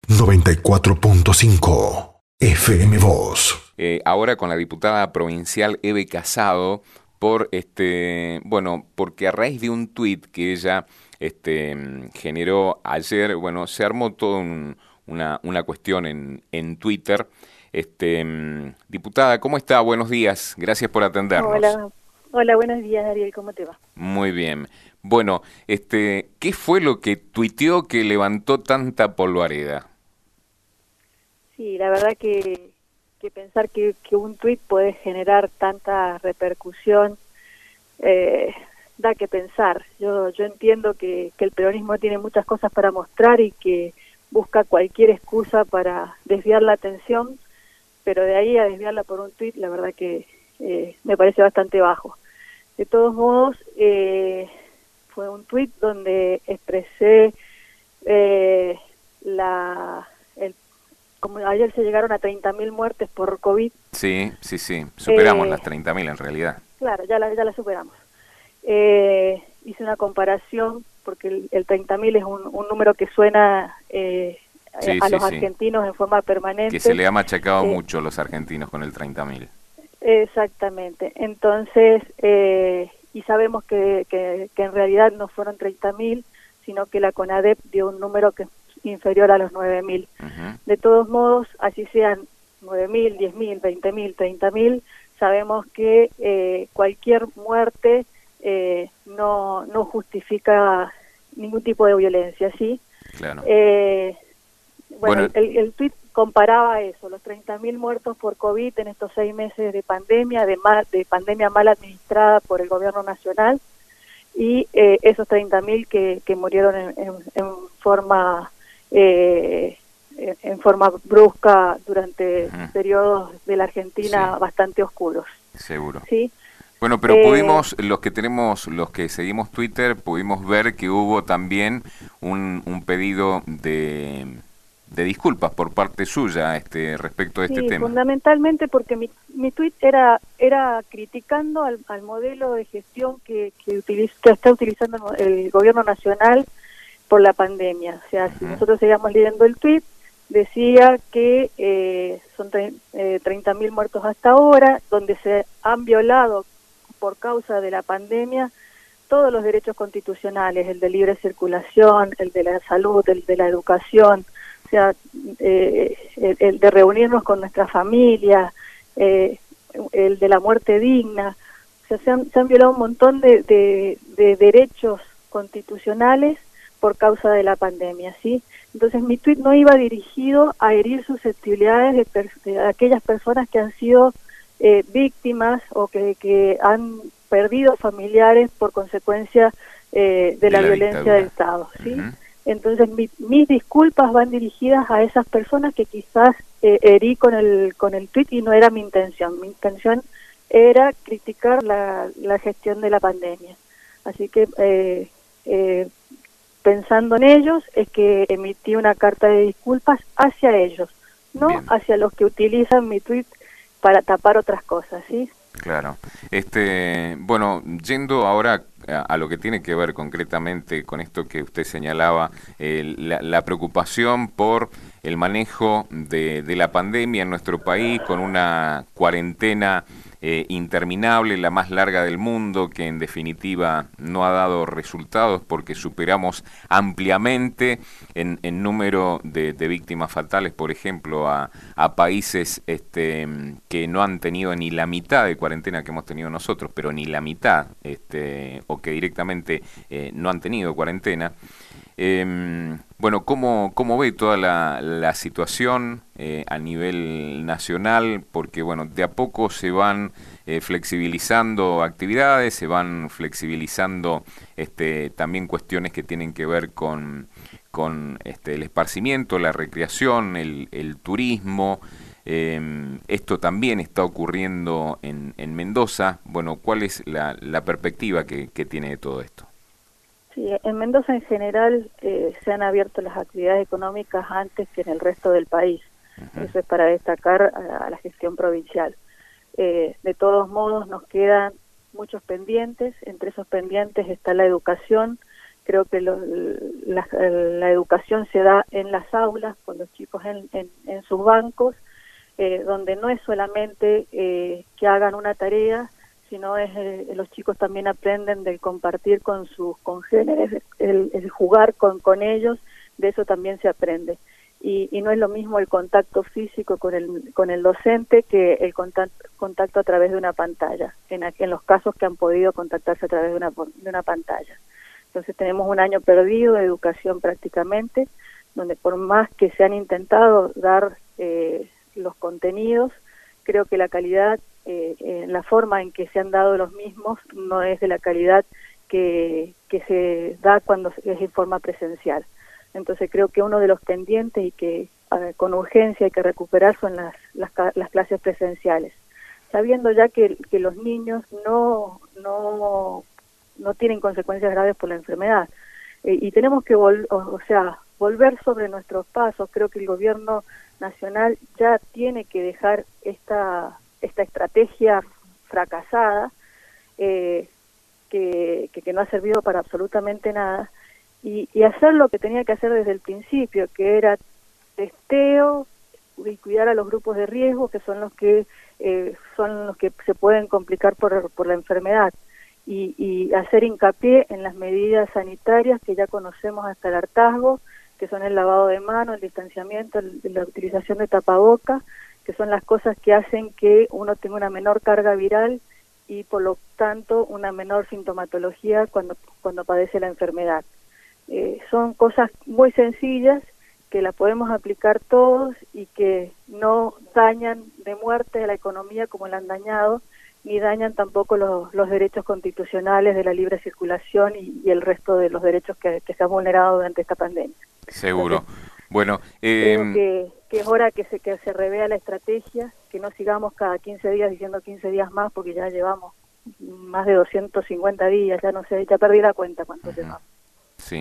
94.5 FM Voz. Ahora con la diputada provincial Eve Casado por porque a raíz de un tuit que ella generó ayer, bueno, se armó toda una cuestión en Twitter. Diputada, ¿cómo está? Buenos días, gracias por atendernos. Hola, buenos días, Ariel, ¿cómo te va? Muy bien. Bueno, ¿qué fue lo que tuiteó que levantó tanta polvareda? Sí, la verdad que pensar que un tuit puede generar tanta repercusión da que pensar. Yo entiendo que el peronismo tiene muchas cosas para mostrar y que busca cualquier excusa para desviar la atención, pero de ahí a desviarla por un tuit, la verdad que me parece bastante bajo. De todos modos, fue un tuit donde expresé como ayer se llegaron a 30.000 muertes por COVID. Sí, superamos las 30.000 en realidad. Claro, ya la superamos. Hice una comparación, porque el 30.000 es un número que suena a los argentinos en forma permanente. Que se le ha machacado mucho a los argentinos con el 30.000. Exactamente. Entonces, y sabemos que en realidad no fueron 30.000, sino que la CONADEP dio un número que es inferior a los 9.000. De todos modos, así sean 9.000, 10.000, 20.000, 30.000, sabemos que cualquier muerte no justifica ningún tipo de violencia, ¿sí? Claro. Bueno, el tuit comparaba eso, los 30.000 muertos por COVID en estos 6 meses de pandemia, de pandemia mal administrada por el gobierno nacional, y esos 30.000 que murieron en forma brusca durante periodos de la Argentina bastante oscuros. Seguro. ¿Sí? Bueno, pero pudimos, los que seguimos Twitter, pudimos ver que hubo también un pedido de disculpas por parte suya respecto a este tema. Fundamentalmente porque mi tuit era criticando al modelo de gestión que está utilizando el gobierno nacional por la pandemia. O sea, si nosotros seguíamos leyendo el tuit, decía que son 30.000 muertos hasta ahora, donde se han violado por causa de la pandemia todos los derechos constitucionales, el de libre circulación, el de la salud, el de la educación, o sea, el de reunirnos con nuestra familia, el de la muerte digna. O sea, se han violado un montón de derechos constitucionales por causa de la pandemia, ¿sí? Entonces mi tuit no iba dirigido a herir susceptibilidades de aquellas personas que han sido víctimas o que han perdido familiares por consecuencia de la violencia del Estado, ¿sí? Entonces mis disculpas van dirigidas a esas personas que quizás herí con el tuit y no era mi intención. Mi intención era criticar la gestión de la pandemia. Así que pensando en ellos es que emití una carta de disculpas hacia ellos, no hacia los que utilizan mi tuit para tapar otras cosas, ¿sí? Claro. Bueno, yendo ahora a lo que tiene que ver concretamente con esto que usted señalaba, la preocupación por el manejo de la pandemia en nuestro país, con una cuarentena interminable, la más larga del mundo, que en definitiva no ha dado resultados porque superamos ampliamente en número de víctimas fatales, por ejemplo, a países que no han tenido ni la mitad de cuarentena que hemos tenido nosotros, pero ni la mitad, o que directamente no han tenido cuarentena. Bueno, ¿cómo ve toda la situación a nivel nacional? Porque, bueno, de a poco se van flexibilizando actividades, se van flexibilizando también cuestiones que tienen que ver con el esparcimiento, la recreación, el turismo. Esto también está ocurriendo en Mendoza. Bueno, ¿cuál es la perspectiva que tiene de todo esto? Sí, en Mendoza en general se han abierto las actividades económicas antes que en el resto del país. Eso es para destacar a la gestión provincial. De todos modos nos quedan muchos pendientes. Entre esos pendientes está la educación, Creo que la educación se da en las aulas, con los chicos en sus bancos, donde no es solamente que hagan una tarea, sino los chicos también aprenden del compartir con sus congéneres, el jugar con ellos, de eso también se aprende. Y no es lo mismo el contacto físico con el docente que el contacto a través de una pantalla, en los casos que han podido contactarse a través de una pantalla. Entonces tenemos un año perdido de educación prácticamente, donde por más que se han intentado dar los contenidos, creo que la calidad, la forma en que se han dado los mismos no es de la calidad que se da cuando es en forma presencial. Entonces creo que uno de los pendientes y que con urgencia hay que recuperar son las clases presenciales, sabiendo ya que los niños no tienen consecuencias graves por la enfermedad. Y tenemos que volver sobre nuestros pasos. Creo que el gobierno nacional ya tiene que dejar esta estrategia fracasada, que no ha servido para absolutamente nada, y hacer lo que tenía que hacer desde el principio, que era testeo y cuidar a los grupos de riesgo, que son los que se pueden complicar por la enfermedad, y hacer hincapié en las medidas sanitarias que ya conocemos hasta el hartazgo, que son el lavado de manos, el distanciamiento, la utilización de tapaboca, que son las cosas que hacen que uno tenga una menor carga viral y por lo tanto una menor sintomatología cuando padece la enfermedad. Son cosas muy sencillas que las podemos aplicar todos y que no dañan de muerte a la economía como la han dañado, ni dañan tampoco los derechos constitucionales de la libre circulación y el resto de los derechos que se han vulnerado durante esta pandemia. Seguro. Entonces, bueno, creo que es hora que se revea la estrategia, que no sigamos cada 15 días diciendo 15 días más, porque ya llevamos más de 250 días, ya no sé, ya perdí la cuenta cuánto llevamos. Sí.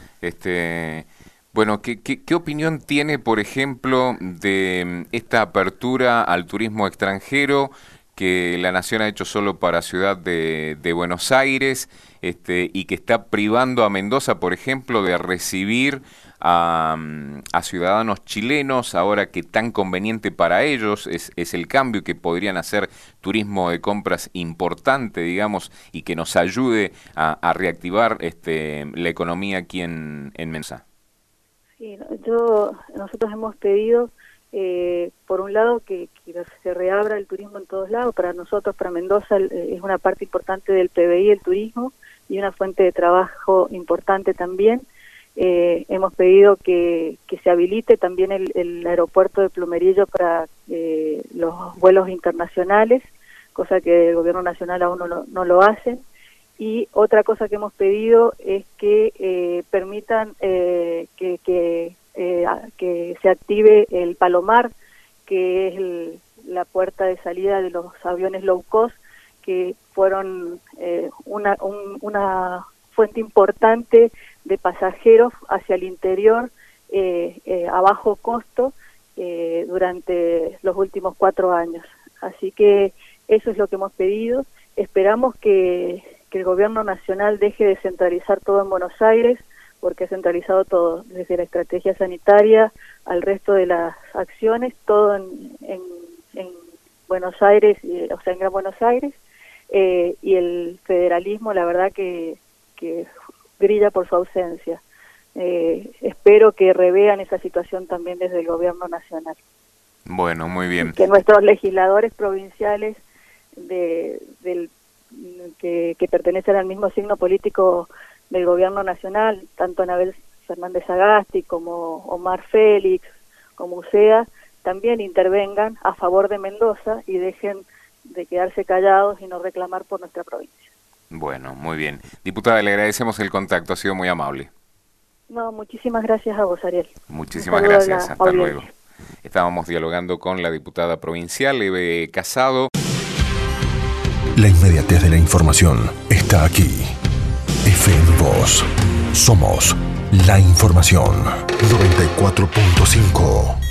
Bueno, ¿qué opinión tiene, por ejemplo, de esta apertura al turismo extranjero que la Nación ha hecho solo para Ciudad de Buenos Aires, y que está privando a Mendoza, por ejemplo, de recibir a ciudadanos chilenos, ahora que tan conveniente para ellos es el cambio, que podrían hacer turismo de compras importante, digamos, y que nos ayude a reactivar la economía aquí en Mendoza? Sí, nosotros hemos pedido, por un lado, que se reabra el turismo en todos lados. Para nosotros, para Mendoza, es una parte importante del PBI el turismo y una fuente de trabajo importante también. Hemos pedido que se habilite también el aeropuerto de Plumerillo para los vuelos internacionales, cosa que el gobierno nacional aún no lo hace. Y otra cosa que hemos pedido es que permitan que se active el Palomar, que es la puerta de salida de los aviones low cost, que fueron una fuente importante de pasajeros hacia el interior a bajo costo durante los últimos 4 años. Así que eso es lo que hemos pedido. Esperamos que el gobierno nacional deje de centralizar todo en Buenos Aires, porque ha centralizado todo, desde la estrategia sanitaria al resto de las acciones, todo en Buenos Aires, o sea, en Gran Buenos Aires, y el federalismo, la verdad que brilla por su ausencia. Espero que revean esa situación también desde el gobierno nacional. Bueno, muy bien. Y que nuestros legisladores provinciales que pertenecen al mismo signo político del gobierno nacional, tanto Anabel Fernández Sagasti como Omar Félix, como Uceda, también intervengan a favor de Mendoza y dejen de quedarse callados y no reclamar por nuestra provincia. Bueno, muy bien. Diputada, le agradecemos el contacto, ha sido muy amable. No, muchísimas gracias a vos, Ariel. Muchísimas gracias, hasta luego. Estábamos dialogando con la diputada provincial, Eve Casado. La inmediatez de la información está aquí. FM Voz. Somos la información. 94.5.